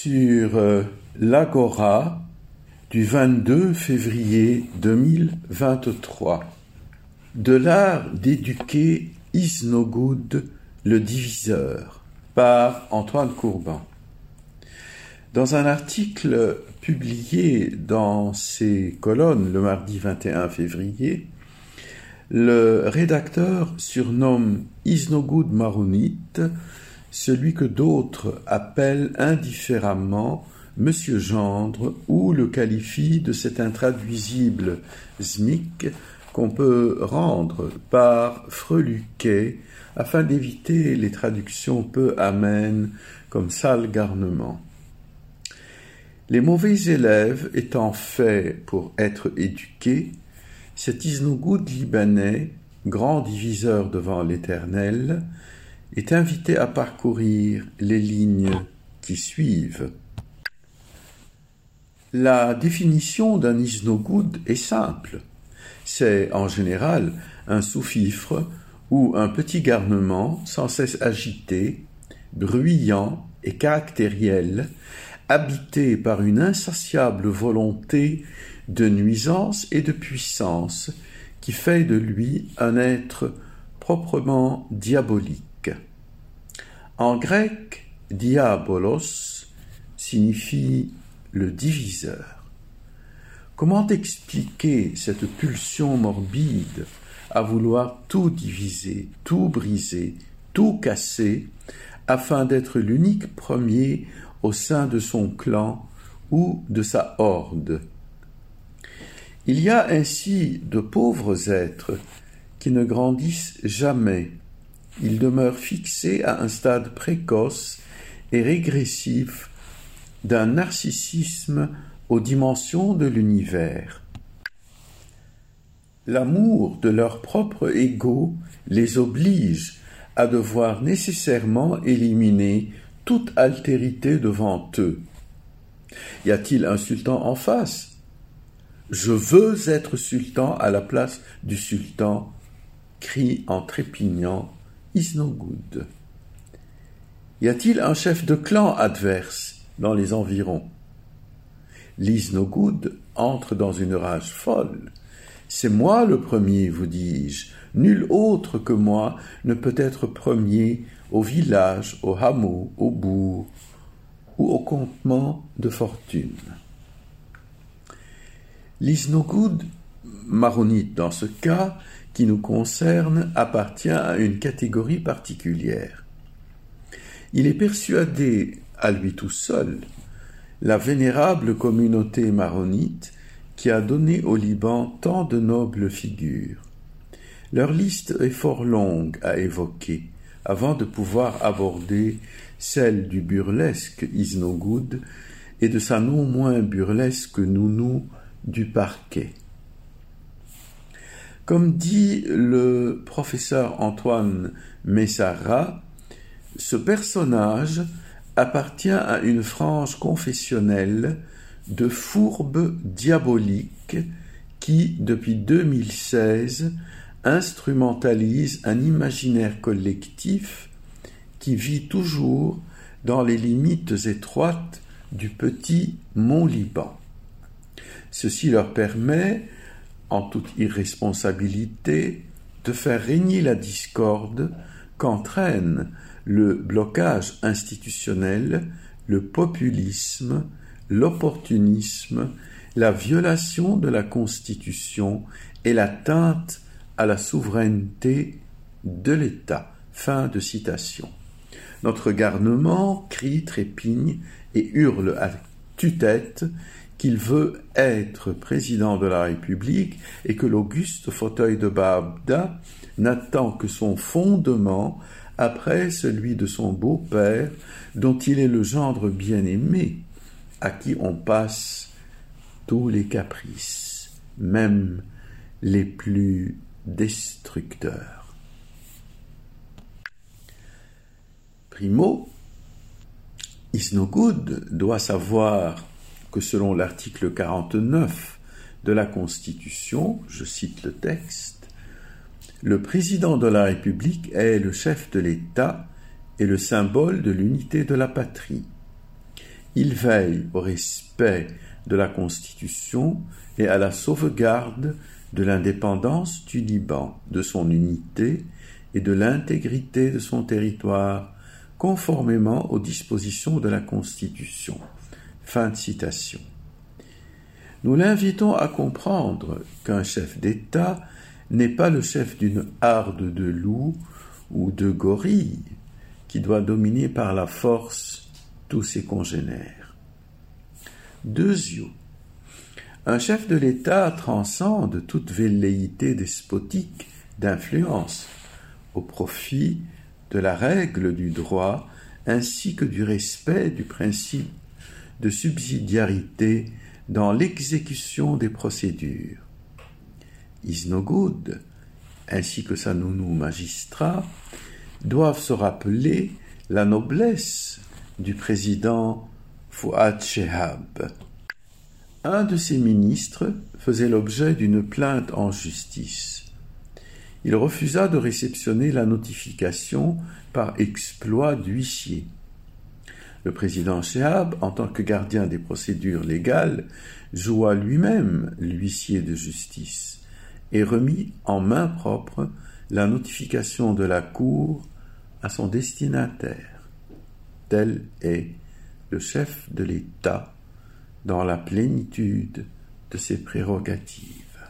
sur l'Agora du 22 février 2023. De l'art d'éduquer is no good, le diviseur, par Antoine Courban. Dans un article publié dans ses colonnes le mardi 21 février, le rédacteur surnomme is no good maronite celui que d'autres appellent indifféremment Monsieur Gendre ou le qualifient de cet intraduisible SMIC qu'on peut rendre par freluquet afin d'éviter les traductions peu amènes comme sale garnement. Les mauvais élèves étant faits pour être éduqués, cet is no good libanais, grand diviseur devant l'Éternel, est invité à parcourir les lignes qui suivent. La définition d'un is no good est simple. C'est en général un sous-fifre ou un petit garnement sans cesse agité, bruyant et caractériel, habité par une insatiable volonté de nuisance et de puissance qui fait de lui un être proprement diabolique. En grec, diabolos signifie le diviseur. Comment expliquer cette pulsion morbide à vouloir tout diviser, tout briser, tout casser, afin d'être l'unique premier au sein de son clan ou de sa horde? Il y a ainsi de pauvres êtres qui ne grandissent jamais. Ils demeurent fixés à un stade précoce et régressif d'un narcissisme aux dimensions de l'univers. L'amour de leur propre ego les oblige à devoir nécessairement éliminer toute altérité devant eux. Y a-t-il un sultan en face? Je veux être sultan à la place du sultan, crie en trépignant is no good. Y a-t-il un chef de clan adverse dans les environs? L'is no good entre dans une rage folle. C'est moi le premier, vous dis-je. Nul autre que moi ne peut être premier au village, au hameau, au bourg ou au comptement de fortune. L'is no good maronite, dans ce cas qui nous concerne, appartient à une catégorie particulière. Il est persuadé, à lui tout seul, la vénérable communauté maronite qui a donné au Liban tant de nobles figures. Leur liste est fort longue à évoquer avant de pouvoir aborder celle du burlesque is no good et de sa non moins burlesque nounou du parquet. Comme dit le professeur Antoine Messara, ce personnage appartient à une frange confessionnelle de fourbes diaboliques qui, depuis 2016, instrumentalise un imaginaire collectif qui vit toujours dans les limites étroites du petit Mont-Liban. Ceci leur permet, en toute irresponsabilité, de faire régner la discorde qu'entraîne le blocage institutionnel, le populisme, l'opportunisme, la violation de la Constitution et l'atteinte à la souveraineté de l'État. Fin de citation. Notre garnement crie, trépigne et hurle à tue-tête qu'il veut être président de la République et que l'auguste fauteuil de Baabda n'attend que son fondement après celui de son beau-père, dont il est le gendre bien-aimé, à qui on passe tous les caprices, même les plus destructeurs. Primo, is no good doit savoir que selon l'article 49 de la Constitution, je cite le texte, le président de la République est le chef de l'État et le symbole de l'unité de la patrie. Il veille au respect de la Constitution et à la sauvegarde de l'indépendance du Liban, de son unité et de l'intégrité de son territoire, conformément aux dispositions de la Constitution. » Fin de citation. Nous l'invitons à comprendre qu'un chef d'État n'est pas le chef d'une harde de loups ou de gorilles qui doit dominer par la force tous ses congénères. Deuxièmement, un chef de l'État transcende toute velléité despotique d'influence au profit de la règle du droit ainsi que du respect du principe de subsidiarité dans l'exécution des procédures. Is no good, ainsi que sa nounou magistrat, doivent se rappeler la noblesse du président Fouad Chehab. Un de ses ministres faisait l'objet d'une plainte en justice. Il refusa de réceptionner la notification par exploit d'huissier. Le président Chehab, en tant que gardien des procédures légales, joua lui-même l'huissier de justice et remit en main propre la notification de la Cour à son destinataire. Tel est le chef de l'État dans la plénitude de ses prérogatives.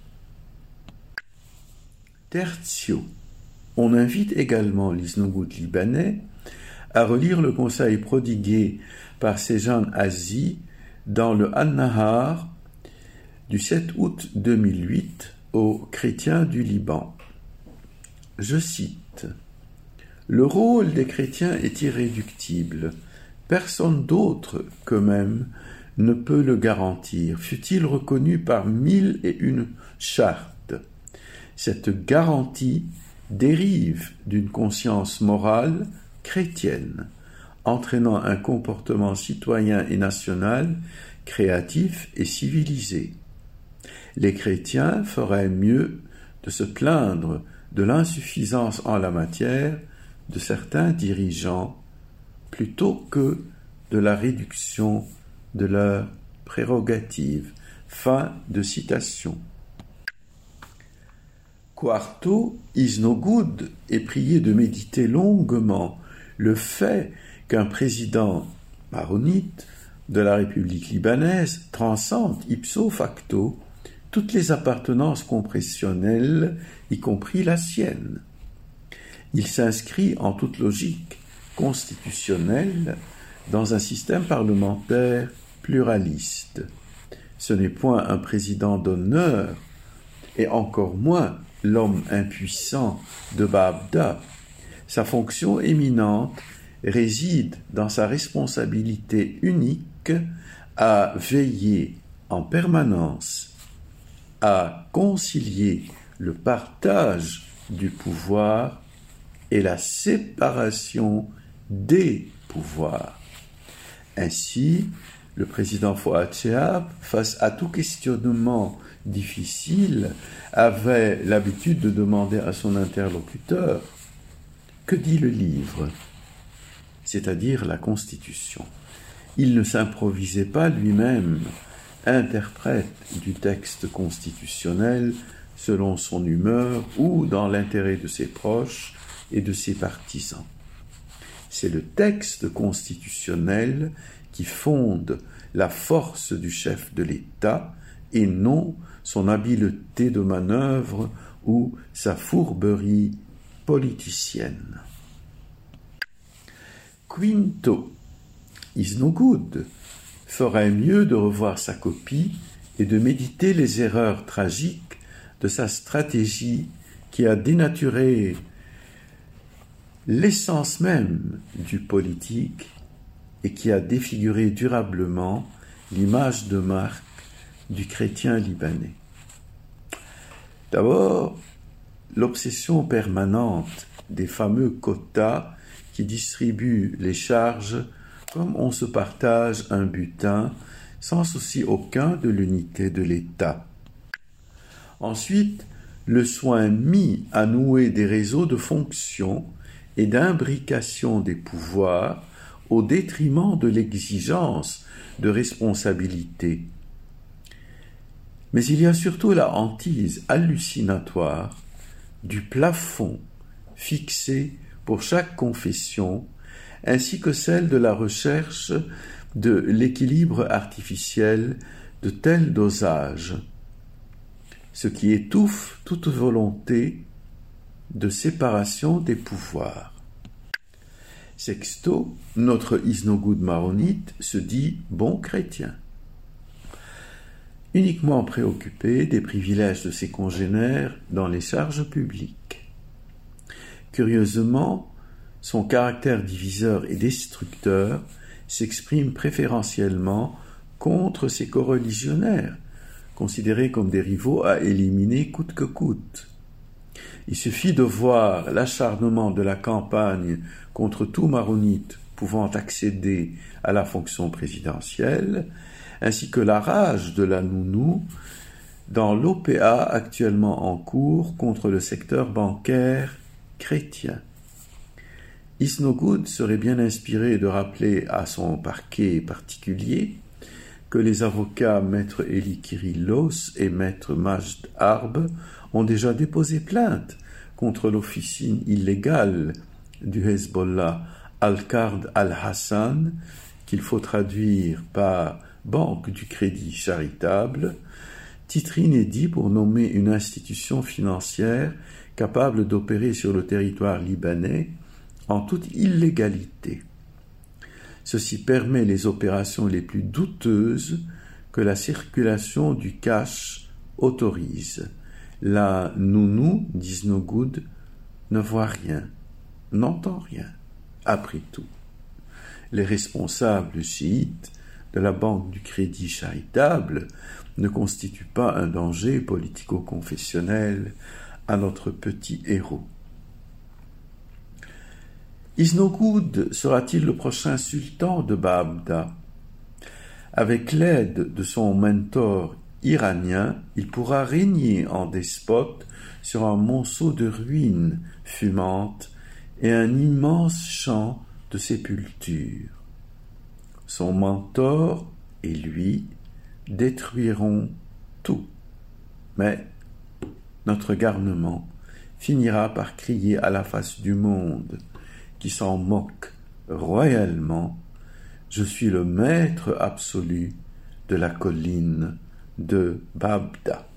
Tertio. On invite également l'Isnogoud libanais à relire le conseil prodigué par Sejan Azi dans le An-Nahar du 7 août 2008 aux chrétiens du Liban. Je cite: « Le rôle des chrétiens est irréductible. Personne d'autre qu'eux-mêmes ne peut le garantir, fût-il reconnu par 1001 chartes. Cette garantie dérive d'une conscience morale chrétienne, entraînant un comportement citoyen et national, créatif et civilisé. Les chrétiens feraient mieux de se plaindre de l'insuffisance en la matière de certains dirigeants plutôt que de la réduction de leurs prérogatives. » Fin de citation. Quarto, Is no good est prié de méditer longuement le fait qu'un président maronite de la République libanaise transcende ipso facto toutes les appartenances confessionnelles, y compris la sienne. Il s'inscrit en toute logique constitutionnelle dans un système parlementaire pluraliste. Ce n'est point un président d'honneur, et encore moins l'homme impuissant de Baabda. Sa fonction éminente réside dans sa responsabilité unique à veiller en permanence à concilier le partage du pouvoir et la séparation des pouvoirs. Ainsi, le président Fouad Chehab, face à tout questionnement difficile, avait l'habitude de demander à son interlocuteur « Que dit le livre ?» c'est-à-dire la Constitution. Il ne s'improvisait pas lui-même interprète du texte constitutionnel selon son humeur ou dans l'intérêt de ses proches et de ses partisans. C'est le texte constitutionnel qui fonde la force du chef de l'État et non son habileté de manœuvre ou sa fourberie politicienne. Quinto, Is no good ferait mieux de revoir sa copie et de méditer les erreurs tragiques de sa stratégie qui a dénaturé l'essence même du politique et qui a défiguré durablement l'image de marque du chrétien libanais. D'abord, l'obsession permanente des fameux quotas qui distribuent les charges comme on se partage un butin sans souci aucun de l'unité de l'État. Ensuite, le soin mis à nouer des réseaux de fonctions et d'imbrication des pouvoirs au détriment de l'exigence de responsabilité. Mais il y a surtout la hantise hallucinatoire du plafond fixé pour chaque confession, ainsi que celle de la recherche de l'équilibre artificiel de tels dosages, ce qui étouffe toute volonté de séparation des pouvoirs. Sexto, notre Isnogoud maronite, se dit bon chrétien. Uniquement préoccupé des privilèges de ses congénères dans les charges publiques. Curieusement, son caractère diviseur et destructeur s'exprime préférentiellement contre ses coreligionnaires, considérés comme des rivaux à éliminer coûte que coûte. Il suffit de voir l'acharnement de la campagne contre tout maronite pouvant accéder à la fonction présidentielle, ainsi que la rage de la nounou dans l'OPA actuellement en cours contre le secteur bancaire chrétien. Isnogoud serait bien inspiré de rappeler à son parquet particulier que les avocats maître Eli Kyrillos et maître Majd Arb ont déjà déposé plainte contre l'officine illégale du Hezbollah Al-Qard Al-Hassan, qu'il faut traduire par Banque du Crédit Charitable, titre inédit pour nommer une institution financière capable d'opérer sur le territoire libanais en toute illégalité. Ceci permet les opérations les plus douteuses que la circulation du cash autorise. La nounou d'Isnogoud ne voit rien, n'entend rien. Après tout, les responsables chiites de la Banque du Crédit Charitable ne constituent pas un danger politico-confessionnel à notre petit héros. Isnogoud sera-t-il le prochain sultan de Baabda? Avec l'aide de son mentor iranien, il pourra régner en despote sur un monceau de ruines fumantes et un immense champ de sépultures. Son mentor et lui détruiront tout. Mais notre garnement finira par crier à la face du monde, qui s'en moque royalement: je suis le maître absolu de la colline de Baabda.